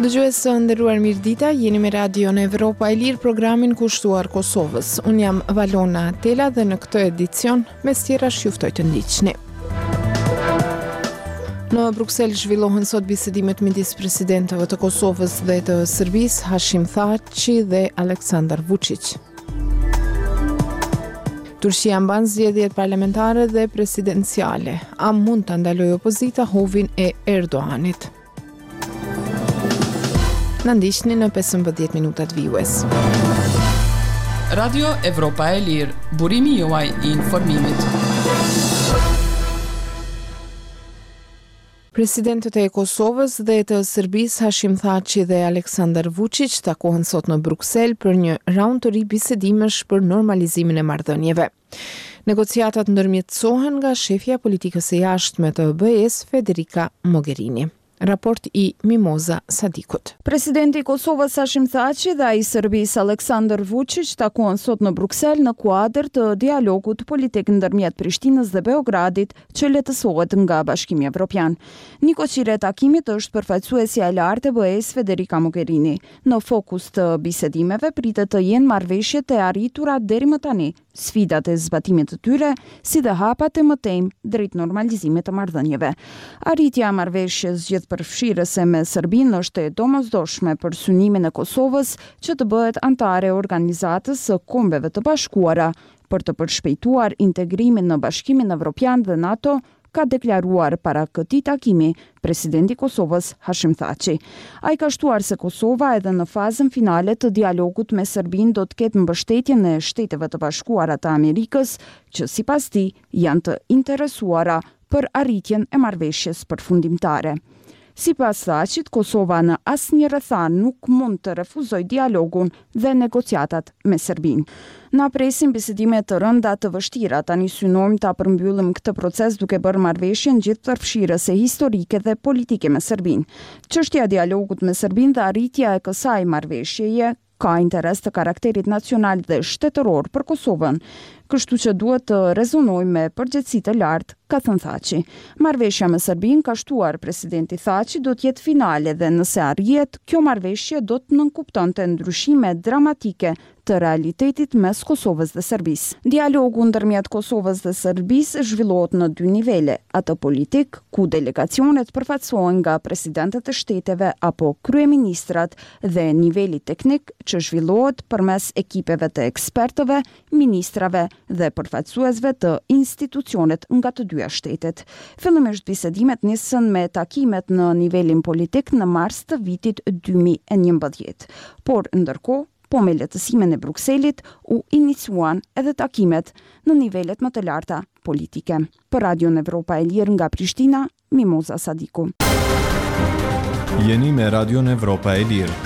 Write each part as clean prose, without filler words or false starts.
Dëgjues së nderuar mirëdita, jeni me Radion Evropa e Lirë, programin kushtuar Kosovës. Unë jam Valona Tela dhe në këtë edicion, mes tjera juftoj të ndiqni. Në Bruksel zhvillohen sot bisedimet midis presidentëve të Kosovës dhe të Serbisë, Hashim Thaçi dhe Aleksandar Vučić. Turqia mban zgjedhjet parlamentare dhe presidenciale. A mund ta ndalojë opozita hovin e Erdoganit? Në ndiqni në 15 minutat vijues. Radio Evropa e Lirë, burimi juaj I informimit. Presidentët e Kosovës dhe të Serbisë Hashim Thaçi dhe Aleksandar Vučić takohen sot në Bruksel për një raund të ri bisedimesh për normalizimin e marrëdhënieve. Negociatat ndërmjetësohen nga shefja politikës së jashtme të BE-s Federica Mogherini. Raport I Mimoza Sadikut. Presidenti I Kosovës Hashim Thaçi dhe ai I Serbisë Aleksandar Vučić takohen sot në Bruksel në kuadër të dialogut politik ndërmjet Prishtinës dhe Beogradit që lehtësohet nga Bashkimi Evropian. Një koqire e takimit është përfaqësuesja e lartë e BE-s Federica Mogherini. Në fokus të bisedimeve pritet të jenë marrëveshjet e arritura deri më tani, sfidat e zbatimit të tyre, si dhe hapat e mëtejmë drejt normalizimit të marrëdhënieve. Arritja e marrëveshjes përfshirëse me Serbinë është e domosdoshme për synimin e Kosovës që të bëhet antare e Organizatës së Kombeve të Bashkuara për të përshpejtuar integrimin në Bashkimin Evropian dhe NATO, ka deklaruar para këtij takimi presidenti I Kosovës Hashim Thaçi. Ai ka shtuar se Kosova edhe në fazën finale të dialogut me Serbinë do të ketë mbështetjen e Shteteve të Bashkuara të Amerikës, që sipas tij janë të interesuara për arritjen e marrëveshjes përfundimtare. Sipas Thaçit, Kosova në asnjë rrethan nuk mund të refuzojë dialogun dhe negociatat me Serbinë. Na presin bisedime të rënda të vështira, tani synojmë ta përmbyllim këtë proces duke bërë marrëveshjen gjithëpërfshirëse historike dhe politike me Serbinë. Çështja e dialogut me Serbinë dhe arritja e kësaj marrëveshjeje ka interes të karakterit nacional dhe shtetëror për Kosovën, kështu që duhet të rezonojmë me përgjegjësi të lartë, ka thënë Thaçi. Marrëveshja me Serbinë, ka shtuar presidenti Thaçi, do të jetë finale dhe nëse arrihet, kjo marrëveshje do të nënkuptonte ndryshime dramatike të realitetit mes Kosovës dhe Serbisë. Dialogu ndërmjet Kosovës dhe Serbisë zhvillohet në dy nivele, atë politik, ku delegacionet përfaqësohen nga presidentët e shteteve apo kryeministrat, dhe niveli teknik që zhvillohet përmes ekipeve të ekspertëve, ministrave dhe përfaqësuesve të institucionet nga të dyja shtetet. Fillimisht bisedimet nisën me takimet në nivelin politik në mars të vitit 2011, por ndërkohë, po me lehtësimin e Brukselit, u iniciuan edhe takimet në nivelet më të larta politike. Për Radion Evropa e Lirë nga Prishtina, Mimoza Sadiku. Jeni me Radion Evropa e Lirë.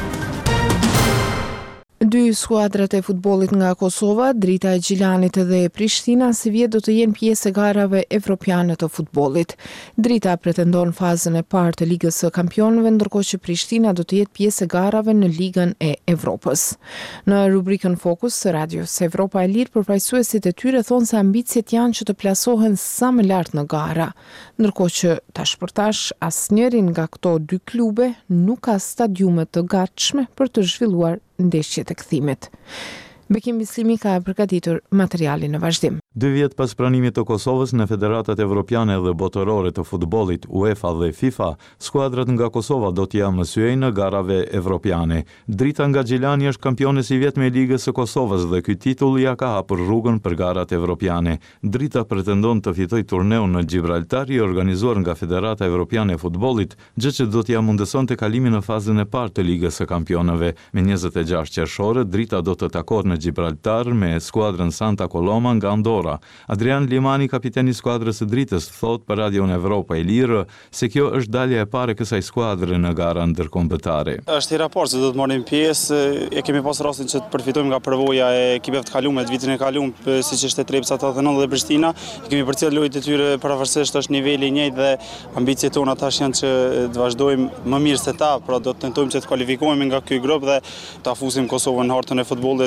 Dy skuadrat e futbollit nga Kosova, Drita e Gjilanit dhe Prishtina, si vjet do të jenë pjesë e garave evropiane të futbollit. Drita pretendon fazën e parë të Ligës së Kampionëve, ndërkohë që Prishtina do të jetë pjesë e garave në Ligën e Evropës. Në rubrikën Fokus së Radios Evropa e Lirë, përfaqësuesit e tyre thonë se ambicjet janë që të plasohen sa më lart në gara, ndërkohë që tash për tash asnjëri nga këto dy klube nuk ka stadiume të gatshme për të zhvilluar ndeshjet e kthimit. Bekim Bislimi ka përgatitur materialin në vazhdim. 2 vjet pas pranimit të Kosovës në federatat evropiane dhe botërore të futbollit UEFA dhe FIFA, skuadrat nga Kosova do t'ja mësyejnë në garave evropiane. Drita nga Gjilani është kampione si vjet me Ligës së Kosovës dhe ky titull ja ka hapur rrugën për garat evropiane. Drita pretendon të fitojë turneun në Gibraltar i organizuar nga Federata Evropiane e Futbollit, gjë që do t'ja mundësonte kalimin në fazën e parë të Ligës së Kampionëve. Me 26 qershore, Drita do të takohet në Gibraltar me skuadrën Santa Coloma nga Andorra. Adrian Limani, kapiteni i skuadrës së Dritës, thot për Radion Evropa e Lirë se kjo është dalja e parë e kësaj skuadre në gara ndërkombëtare. Është i raport se do të marrim pjesë, e kemi pas rastin që të përfitojmë nga përvoja e ekipeve të kaluara të vitin e kaluar, siç ishte Trepsa 89 dhe Prishtina. Kemi përcjell lojët e tyre pavarësisht është niveli i njëjtë dhe ambiciet tona tash janë që të vazhdojmë më mirë se ta, pra do të tentojmë që të kualifikohemi nga ky grup dhe ta fusim Kosovën në hartën e futbollit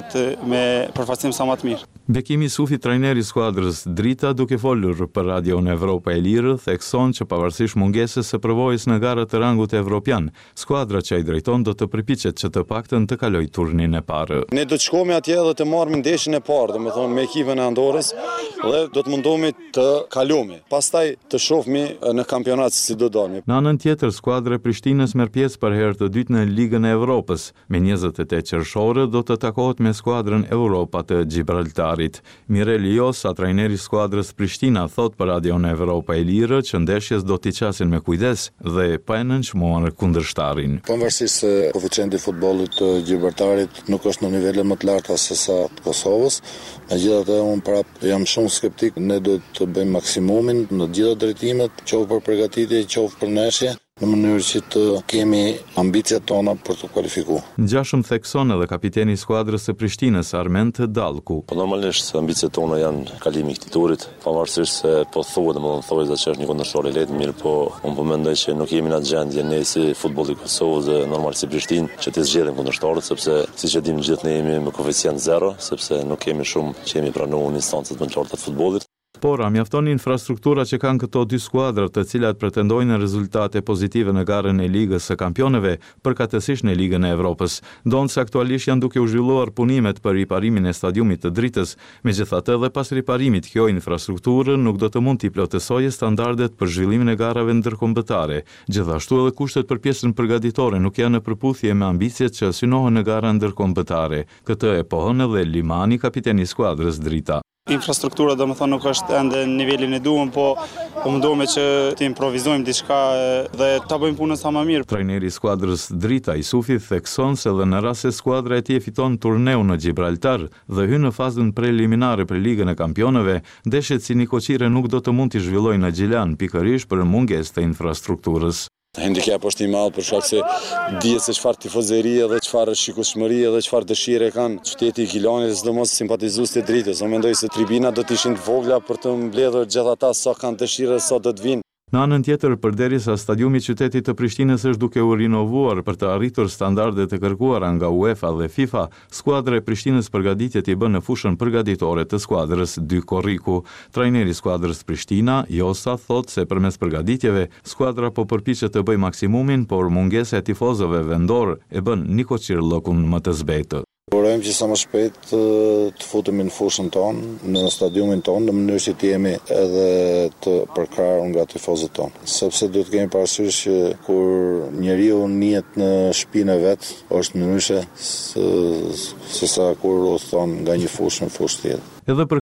me përfaqësim sa më të mirë. Bekimi Sufi, trajneri i skuadrës Drita, duke folur për Radion Evropa e Lirë, thekson që pavarësisht mungesës së përvojës në garat të rangut evropian, skuadra që ai drejton do të përpiqet që të paktën të kalojë turnin e parë. Ne do të shkojmë atje dhe të marrim ndeshjen e parë, domethënë me ekipën e Andorrës, dhe do të mundohemi të kalojmë. Pastaj të shohmi në kampionat si do dalmi. Në anën tjetër, skuadra e Prishtinës merr pjesë për herë të dytë në Ligën e Evropës. Me 28 qershor do të takohet me skuadrën Europa të Gibraltarit. Mirel Josa, trajneri i skuadrës Prishtina, thot për Radion Evropa e Lirë që ndeshjes do t'i qasin me kujdes dhe pa e nënçmuar kundërshtarin. Pavarësisht se koeficienti i futbollit të Gibraltarit nuk është në nivele më të larta se sa të Kosovës, megjithatë unë prap jam shumë skeptik. Ne do të bëjmë maksimumin në të gjitha drejtimet, qoftë për përgatitje, qoftë për ndeshje, në mënyrë që të kemi ambicet tona për të kualifikuar. Ngjashëm thekson edhe kapiteni i skuadrës së Prishtinës, Armend Dallku. Po normalisht ambicet tona janë kalimi i këtij turit, pavarësisht se po thuhet domethënë se është një kundërshtor i lehtë, mirë po unë po mendoj që nuk jemi në atë gjendje ne si futbolli i Kosovës dhe normal si Prishtinë që të zgjedhim kundërshtorët, sepse siç e dimë gjithë ne jemi me koeficient 0, sepse nuk kemi shumë që jemi pranuar në instancët më të larta të futbollit. Por a mjafton infrastruktura që kanë këto dy skuadra, të cilat pretendojnë rezultate pozitive në garën e Ligës së Kampionëve, përkatësisht në Ligën e Evropës, ndonse aktualisht janë duke u zhvilluar punimet për riparimin e stadiumit të Dritës. Megjithatë, edhe pas riparimit, kjo infrastrukturë nuk do të mund t'i plotësojë standardet për zhvillimin e garave ndërkombëtare. Gjithashtu edhe kushtet për pjesën përgatitore nuk janë në përputhje me ambicjet që synohen në gara ndërkombëtare. Këtë e pohon edhe Limani, kapiteni i skuadrës Drita. Infrastruktura domethënë nuk është ende në nivelin e duhur, po mundohemi që të improvizojmë diçka dhe ta bëjmë punën sa më mirë. Trajneri i skuadrës Drita, Isufi, thekson se edhe në rast se skuadra e tij fiton turneun në Gibraltar dhe hyn në fazën preliminare për Ligën e Kampionëve, ndeshjet si Nikoqire nuk do të mund t'i zhvillojnë në Gjilan, pikërisht për mungesë të infrastrukturës. Handicap është i madh për shkak se dihet se çfarë tifozërie dhe çfarë shikueshmërie dhe çfarë dëshire kanë qyteti i Gilanit, sidomos simpatizuesit e Dritës. Unë mendoj se tribunat do të ishin të vogla për të mbledhur gjithë ata sa kanë dëshirë sa do të vinë. Në anën tjetër, përderisa stadiumi i qytetit të Prishtinës është duke u rinovuar për të arritur standardet e kërkuara nga UEFA dhe FIFA, skuadra e Prishtinës përgatitjet i bën në fushën përgatitore të skuadrës Dy Korriku. Trajneri i skuadrës Prishtina, Josa, thot se përmes përgatitjeve, skuadra po përpiqet të bëjë maksimumin, por mungesa e tifozëve vendor e bën Nikoqir llokun më të zbetë. Urojmë që sa më shpejt të futemi në fushën tonë, në stadiumin tonë, në mënyrë që të jemi edhe të përkrahur nga tifozët tonë. Sepse duhet të kemi parasysh që kur njeriu njihet në shtëpinë e vet, është ndryshe se sa kur u thon nga një fushë në fushë tjetër. Edhe për